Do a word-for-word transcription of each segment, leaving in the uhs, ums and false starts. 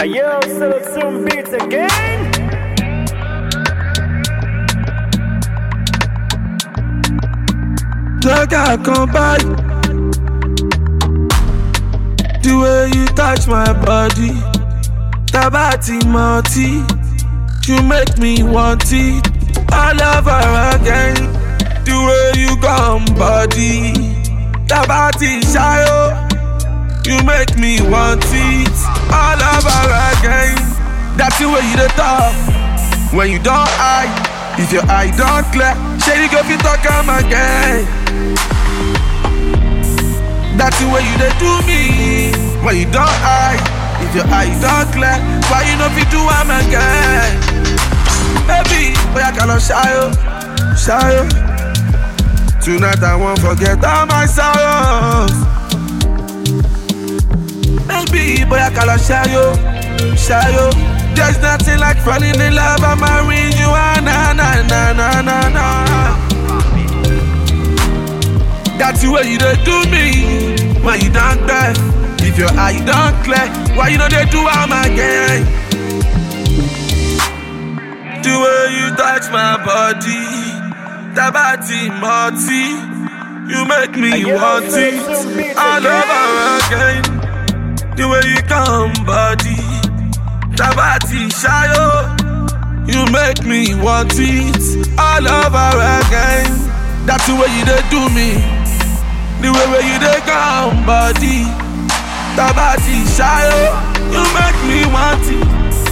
Yo, sell some beats again. Like I come back. The way you touch my body, Tabati Monty, you make me want it all over again. The way you come body, Tabati Shayo, you make me want it all over again. That's the way you the talk when you don't eye. If your eye don't clear, shady go fit talk come again. That's the way you dey do me when you don't eye. If your eye don't clear, why you no fit do am again? Baby, boy I cannot shy you, shy you. Tonight I won't forget all my sorrows. Baby, boy I cannot shy you, shy you. There's nothing like falling in love and marrying you, ah, na na na na na na. That's the way you dey do me when you don't clear. If your eye don't clear, why you know they do am again? The way you touch my body, Tabati Monty, you make me want it all over again. The way you come body, Tabati Shayo, you make me want it all over again. That's the way you dey do me. The way where you dey come body, Tabati Shayo, you make me want it.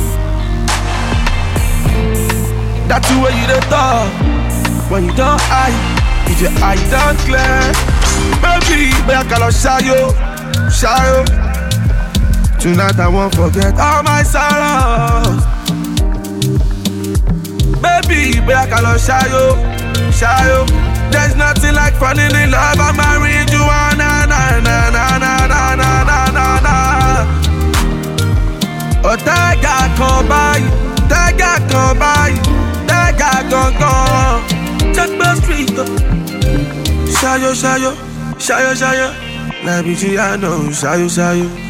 That's the way you dey talk when you don't eye. If your eye don't clear, baby, boy I cannot Shayo, Shayo. Tonight I won't forget all my sorrows. Baby, boy I cannot Shayo, Shayo. There's nothing like falling in love and marrying you, ah, na na na na na na na na na. Oh, Tega come by, Tega come by, Tega gone gone. Check the street, Shayo, Shayo, Shayo, Shayo. La bitch, I know, Shayo, Shayo.